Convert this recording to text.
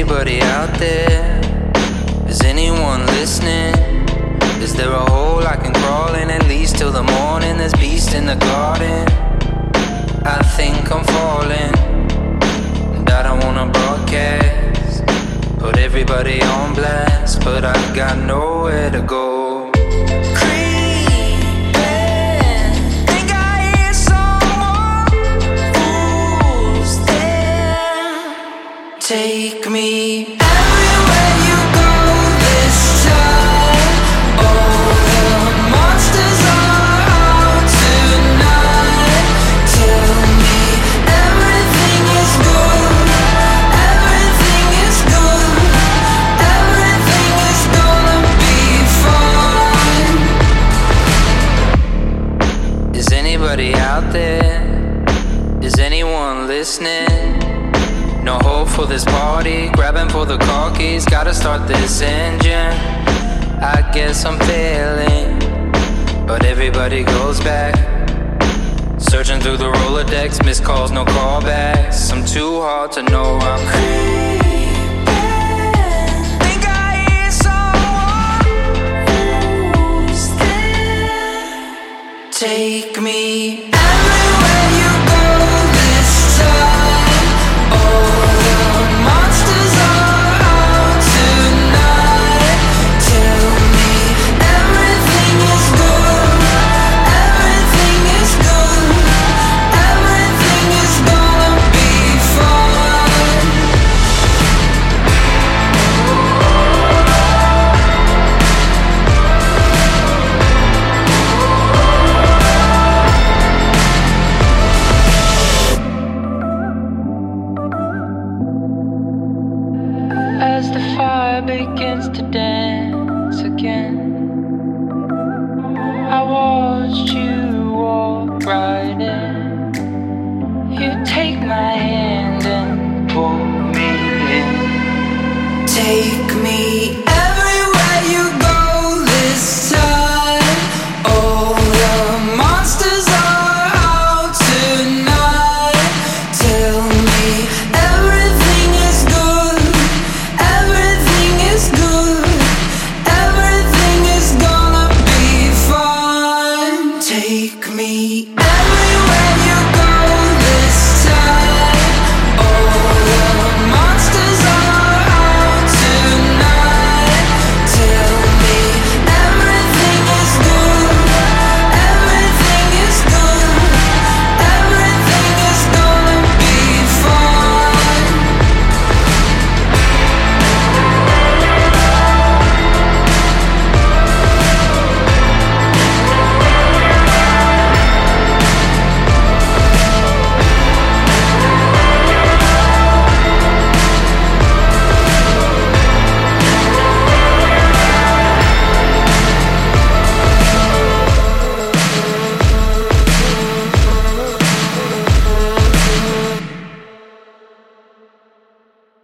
anybody out there? Is anyone listening? Is there a hole I can crawl in at least till the morning? There's beast in the garden. I think I'm falling, and I don't wanna broadcast, put everybody on blast, but I've got nowhere to go. Take me everywhere you go this time. All the monsters are out tonight. Tell me everything is good. Everything is good. Everything is gonna be fine. Is anybody out there? Is anyone listening? No hope for this party, grabbing for the car keys, gotta start this engine. I guess I'm failing, but everybody goes back. Searching through the Rolodex, missed calls, no callbacks. I'm too hard to know, I'm creeping. Think I hear someone. Who's there? Take me everywhere you go this time. All the monsters are out tonight. Tell me everything is good. Everything is good. Everything is gonna be fine. As the fire begins to dance again, I watched you walk right in. You take my hand.